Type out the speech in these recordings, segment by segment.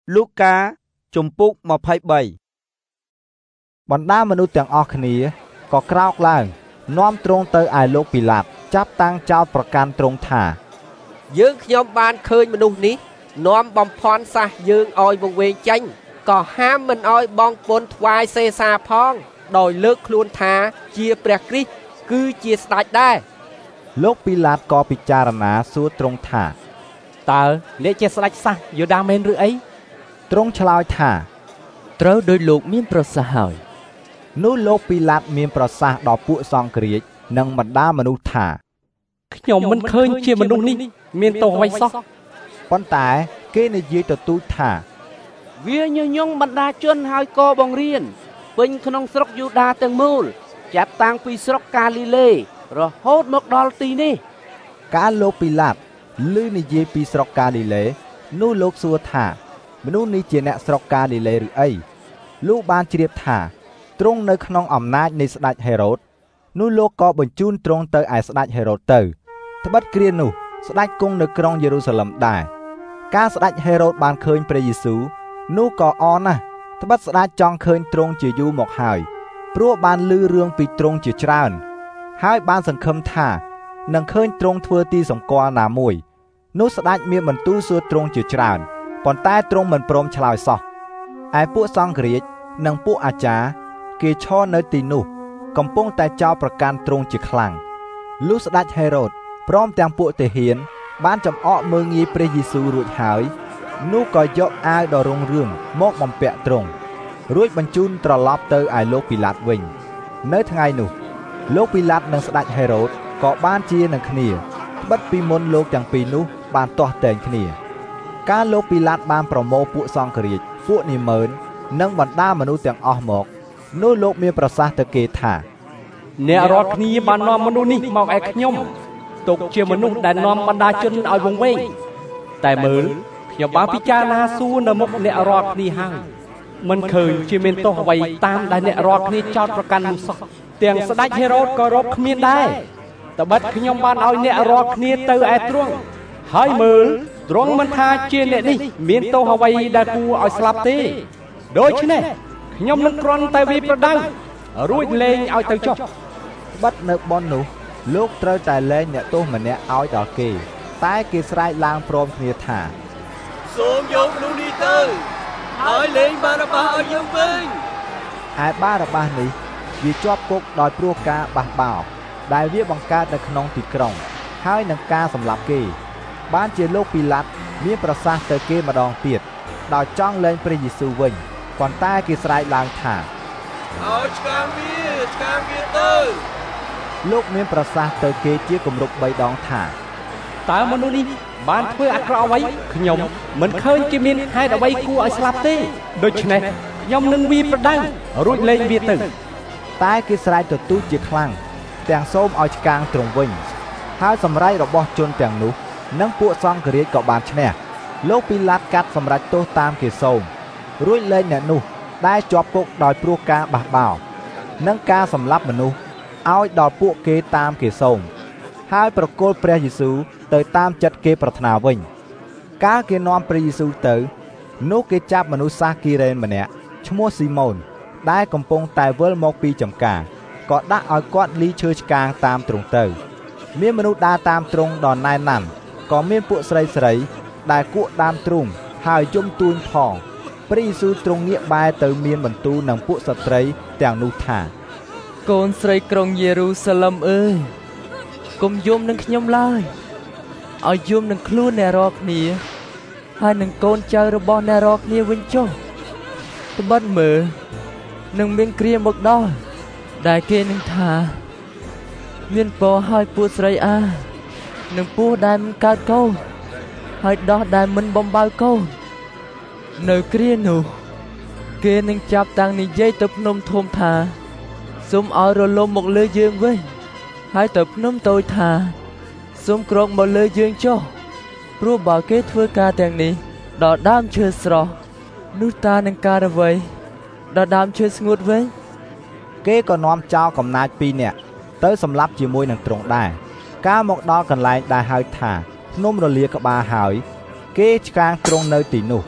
លូកាជំពូក23បណ្ដាមនុស្សទាំងអស់គ្នាក៏ក្រោកឡើងនាំទ្រង់ទៅឯលោកពីឡាតចាប់តាំងចោទប្រកាន់ទ្រង់ថាយើងខ្ញុំបានឃើញមនុស្សនេះនាំបំផន់សះយើងឲ្យវង្វេងចេញក៏ហាមមិនឲ្យបង់ពន្ធថ្វាយសេសាផងដោយលើកខ្លួនថាជាព្រះគ្រីស្ទគឺជាស្ដេចដែរលោកពីឡាតក៏ពិចារណាសួរទ្រង់ថាតើអ្នកជាស្ដេចសាសយូដាមែនឬអីទ្រង់ឆ្លើយថាត្រូវដោយលោកមានប្រសាសន៍ហើយនោះលោកពីឡាតមានប្រសាសន៍ដល់ពួកសង្ឃរាជនិងបណ្ដាមនុស្សថាខ្ញុំមិនឃើញជាមនុស្សនេះមានទោសអ្វីសោះប៉ុន្តែគេនិយាយទទូចថាវាញុះញង់បណ្ដាជនហើយក៏បង្រៀនពេញក្នុងស្រុកយូដាទាំងមូលចាប់តាំងពីស្រុកកាលីលេរហូតមកដល់ទីនេះកាលលោកពីឡាតឮនិយាយពីស្រុកកាលីលេនោះលោកសួរថាមនុស្សនេះជាអ្នកស្រុកកាលីលេឬអីលោកបានជ្រាបថាទ្រង់នៅក្នុងអំណាចនៃស្ដេចហេរ៉ូតនោះលោកក៏បញ្ជូនទ្រង់ទៅឯស្ដេចហេរ៉ូតទៅត្បិតគ្រានោះស្ដេចគង់នៅក្រុងយេរូសាឡឹមដែរការស្ដេចហេរ៉ូតបានឃើញព្រះយេស៊ូវនោះក៏អរណាស់ត្បិតស្ដេចចង់ឃើញទ្រង់ជាយូរមកហើយព្រោះបានឮរឿងពីទ្រង់ជាច្រើនហើយបានសង្ឃឹមថានឹងឃើញទ្រង់ធ្វើទីសម្គាល់ណាមួយនោះស្ដេចមានបន្ទូលសួរទ្រង់ជាច្រើនប៉ុន្តែទ្រង់មិនព្រមឆ្លើយសោះឯពួកសង្ឃរាជនិងពួកអាចារ្យគេឈរនៅទីនោះកំពុងតែចោទប្រកាន់ទ្រង់ជាខ្លាំងលុះស្ដេចហេរ៉ូតព្រមទាំងពួកទាហានបានចំអកមើលងាយព្រះយេស៊ូវរួចហើយនោះក៏យកអាវដ៏រុងរឿងមកបំពាក់ទ្រង់រួចបញ្ជូនត្រឡប់ទៅឯលោកពីឡាតវិញនៅថ្ងៃនោះលោកពីឡាតនិងស្ដេចហេរ៉ូតក៏បានជានឹងគ្នាត្បិតពីមុនលោកទាំងពីរនោះបានទាស់តែងគ្នាកាលលោកពីឡាតបានប្រមូលពួកសង្ឃរាជពួកនាម៉ឺននិងបណ្ដាមនុស្សទាំងអស់មកនោះលោកមានប្រសាសន៍ទៅគេថាអ្នករាល់គ្នាបាននាំមនុស្សនេះមកឯខ្ញុំទុកជាមនុស្សដែលនាំបណ្ដាជនឲ្យវង្វេងតែមើលខ្ញុំបានពិចារណាសួរនៅមុខអ្នករាល់គ្នាហើយមិនឃើញជាមានទោសអ្វីតាមដែលអ្នករាល់គ្នាចោទប្រកាន់នោះសោះទាំងស្ដេចហេរ៉ូតក៏រកគ្មានដែរត្បិតខ្ញុំបានឲ្យអ្នករាល់គ្នាទៅឯទ្រង់ហើយមើលទ្រង់មិនថាជាអ្នកនេះមានទោសអ្វីដែលគួរឲ្យស្លាប់ទេដូច្នេះខ្ញុំនឹងគ្រាន់តែវាប្រដៅរួចលែងឲ្យទៅចុះបិទនៅប៉ុននោះលោកត្រូវតែលែងអ្នកទោសម្នាក់ឲ្យដល់គេតែគេស្រែកឡើងព្រមគ្នាថាសូមយកមនុស្សនេះទៅហើយលែងបារ៉ាបាសឲ្យយើងវិញឯបារ៉ាបាសនេះវាជាប់គុកដោយព្រោះការបះបោរដែលវាបង្កើតនៅក្នុងទីក្រុងហើយនឹងការសម្លាប់គេបានជាលោកពីឡាតមានប្រសាសន៍ទៅគេម្ដងទៀតដោយចង់លែងព្រះយេស៊ូវវិញប៉ុន្តែគេស្រែកឡើងថាឲ្យឆ្កាងវាទៅលោកមានប្រសាសន៍ទៅគេជាគម្រប់3ដងថាតើមនុស្សនេះបានធ្វើអាក្រក់អ្វីខ្ញុំមិនឃើញគេមានហេតុអ្វីគួរឲ្យស្លាប់ទេដូច្នេះខ្ញុំនឹងវាប្រដៅរួចលែងវាទៅតែគេស្រែកទទូចជាខ្លាំងទាំងសូមឲ្យឆ្កាងទ្រង់វិញហើយសម្រែករបស់ជនទាំងនោះនិងពួកសង្ឃរាជក៏បានឈ្នះលោកពីឡាតកាត់សម្រេចទោសតាមគេសូមរួចលែងអ្នកនោះដែលជាប់គុកដោយព្រោះការបះបោរនិងការសម្លាប់មនុស្សឲ្យដល់ពួកគេតាមគេសូមហើយប្រគល់ព្រះយេស៊ូវទៅតាមចិត្តគេប្រាថ្នាវិញកាលគេនាំព្រះយេស៊ូវទៅនោះគេចាប់មនុស្សសាសគីរ៉េនម្នាក់ឈ្មោះស៊ីម៉ូនដែលកំពុងតែវិលមកពីចំការក៏ដាក់ឲ្យគាត់លីឈើឆ្កាងតាមទ្រង់ទៅមានមនុស្សដើរតាមទ្រង់ដល់ណែនណាន់ក៏មានពួកស្រីដែលគក់ដើមទ្រូងហើយយំទួញផងព្រះយេស៊ូវទ្រង់ងាកបែរទៅមានបន្ទូលនឹងពួកស្ត្រីទាំងនោះថាកូនស្រីក្រុងយេរូសាឡឹមអើយកុំយំនឹងខ្ញុំឡើយឲ្យយំនឹងខ្លួនអ្នករាល់គ្នាហើយនឹងកូនចៅរបស់អ្នករាល់គ្នាវិញចុះត្បិតមើលនឹងមានគ្រាមកដល់ដែលគេនឹងថាមានពរឲ្យពួកស្រីនឹងពោះដែលមិនកើតកូនហើយដោះដែលមិនបំបៅកូននៅគ្រានោះគេនឹងចាប់តាំងនិយាយទៅភ្នំធំថាសូមឲ្យរលំមកលើយើងវិញហើយទៅភ្នំតូចថាសូមក្រោកមកលើយើងចុះព្រោះបើគេធ្វើការទាំងនេះដល់ដើមឈើស្រស់នោះតានឹងការអ្វីដល់ដើមឈើស្ងួតវិញគេក៏នាំចោលកំណាច2នាក់ទៅសម្លាប់ជាមួយនឹងទ្រង់ដែរកាលមកដល់កន្លែងដែលហៅថាភ្នំរលាក្បាលហើយគេឆ្កាងទ្រង់នៅទីនោះ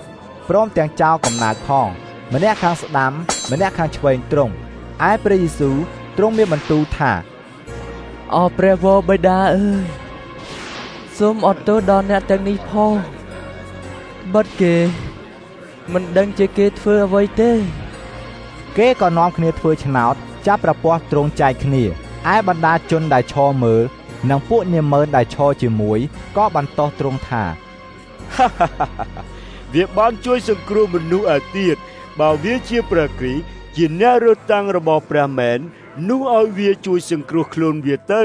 ព្រមទាំងចៅកំណើតផងម្នាក់ខាងស្ដាំម្នាក់ខាងឆ្វេងទ្រង់ឯព្រះយេស៊ូវទ្រង់មានបន្ទូលថាអរព្រះវរបិតាអើយសូមអត់ទោសដល់អ្នកទាំងនេះផងបិទគេមិនដឹងជាគេធ្វើអ្វីទេគេក៏នាំគ្នាធ្វើឆ្នោតចាប់ប្រព័ន្ធទ្រង់ចែកគ្នាឯបណ្ដាជនដែលឈរមើលនិងពួកនាម៉ឺនដែលឈរជាមួយក៏បន្តទ្រង់ថាវាបានជួយសង្គ្រោះមនុស្សឯទៀតបើវាជាព្រះគ្រីស្ទជាអ្នករត់តាំងរបស់ព្រះមែននោះឲ្យវាជួយសង្គ្រោះខ្លួនវាទៅ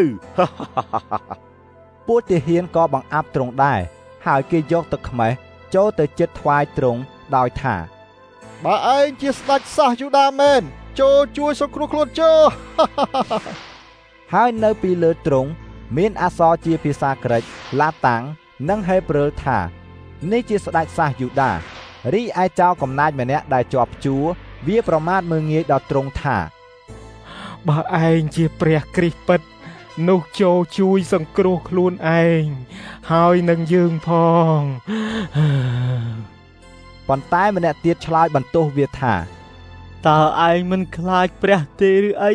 ពួកទាហានក៏បង្អាប់ទ្រង់ដែរហើយគេយកទឹកខ្មេះចូលទៅជិតថ្វាយទ្រង់ដោយថាបើឯងជាស្ដេចសាសយូដាមែនចូលជួយសង្គ្រោះខ្លួនចុះហើយនៅពីលើទ្រង់មានអក្សរជាភាសាក្រិកឡាតាំងនិងហេព្រើរថានេះជាស្ដេចសាសយូដារីឯចៅកំណាចម្នាក់ដែលជាប់ជួរវាប្រមាថមើលងាយដល់ទ្រង់ថាបើឯងជាព្រះគ្រីស្ទពិតនោះចូលជួយសង្គ្រោះខ្លួនឯងហើយនឹងយើងផងប៉ុន្តែម្នាក់ទៀតឆ្លើយបន្ទោសវាថាតើឯងមិនខ្លាចព្រះទេឬអី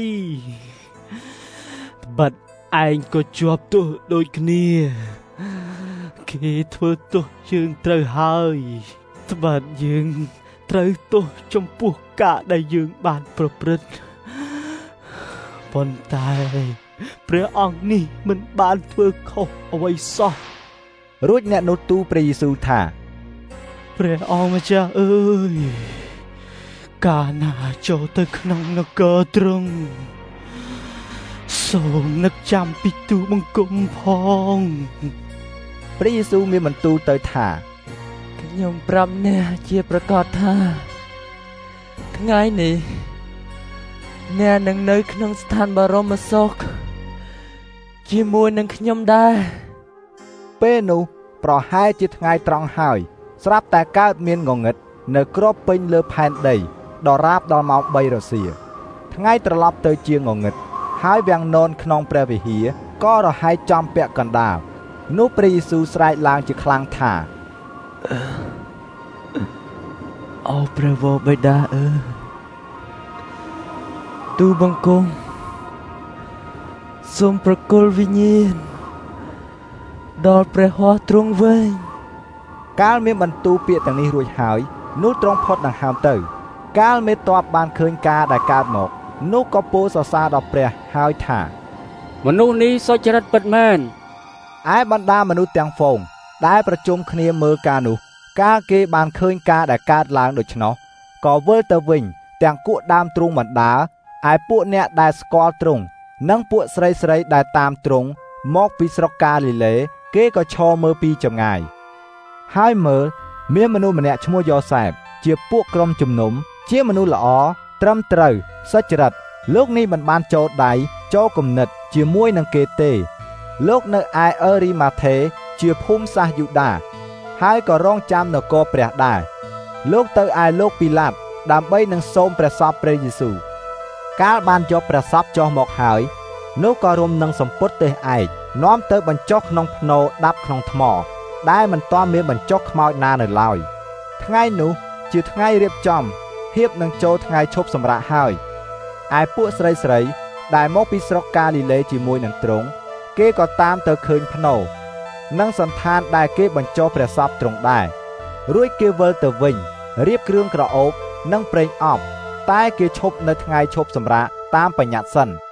ត្បិតឯងក៏ជាប់ទោសដូចគ្នាគេធ្វើទោសយើងត្រូវហើយត្បិតយើងត្រូវទោសចំពោះការដែលយើងបានប្រព្រឹត្តប៉ុន្តែព្រះអង្គនេះមិនបានធ្វើខុសអ្វីសោះរួចអ្នកនោះទូលព្រះយេស៊ូវថាព្រះអង្គម្ចាស់អើយកាលណាចូលទៅក្នុងនគរទ្រង់សូមនឹកចាំពីទូលបង្គំផងព្រះយេស៊ូវមានបន្ទូលទៅថាខ្ញុំប្រាប់អ្នកជាប្រកាសថាថ្ងៃនេះអ្នកនឹងនៅក្នុងស្ថានបរមសុខជាមួយនឹងខ្ញុំដែរពេលនោះប្រហែលជាថ្ងៃត្រង់ហើយស្រាប់តែកើតមានងងឹតនៅគ្របពេញលើផែនដីដរាបដល់ម៉ោង3រសៀលថ្ងៃត្រឡប់ទៅជាងងឹតហើយវាំងននក្នុងព្រះវិហារក៏រហែកចំពាក់កណ្ដាលនោះព្រះយេស៊ូវស្រែកឡើងជាខ្លាំងថាអូព្រះវរបិតាអើយទូលបង្គំសូមប្រគល់វិញ្ញាណដល់ព្រះហស្ថទ្រង់វិញកាលមានបន្ទូលពាក្យទាំងនេះរួចហើយនោះទ្រង់ផុតដង្ហើមទៅកាលមេទ័ពបានឃើញការដែលកើតមកនោះក៏ពោលសរសើរដល់ព្រះហើយថាមនុស្សនេះសុចរិតពិតមែនឯបណ្ដាមនុស្សទាំងហ្វូងដែលប្រជុំគ្នាមើលការនោះកាលគេបានឃើញការដែលកើតឡើងដូច្នោះក៏វិលទៅវិញទាំងគក់ដើមទ្រូងបណ្ដាឯពួកអ្នកដែលស្គាល់ទ្រង់និងពួកស្រីស្រីដែលតាមទ្រង់មកពីស្រុកកាលីលេគេក៏ឈរមើលពីចម្ងាយហើយមើលមានមនុស្សម្នាក់ឈ្មោះយ៉ូសែបជាពួកក្រុមជំនុំជាមនុស្សល្អត្រឹមត្រូវសុចរិតលោកនេះមិនបានចូលដៃចូលគំនិតជាមួយនឹងគេទេលោកនៅឯអឺរីម៉ាថេជាភូមិសាសយូដាហើយក៏រងចាំនគរព្រះដែរលោកទៅឯលោកពីឡាតដើម្បីនឹងសូមព្រះសពព្រះយេស៊ូវកាលបានយកព្រះសពចុះមកហើយនោះក៏រុំនឹងសម្ពុតទេឯកនាំទៅបញ្ចុះក្នុងភ្នោដាប់ក្នុងថ្មដែលមិនទាន់មានបញ្ចុះខ្មោចណានៅឡើយថ្ងៃនោះជាថ្ងៃរៀបចំហៀបនឹងចូលថ្ងៃឈប់សម្រាកហើយឯពួកស្រីស្រីដែលមកពីស្រុកកាលីលេជាមួយនឹងទ្រង់គេក៏តាមទៅឃើញភ្នោនិងសន្តានដែលគេបញ្ចុះព្រះសពទ្រង់ដែររួចគេវិលទៅវិញរៀបគ្រឿងក្រអូបនិងប្រេងអប់តែគេឈប់នៅថ្ងៃឈប់សម្រាកតាមបញ្ញត្តិសិន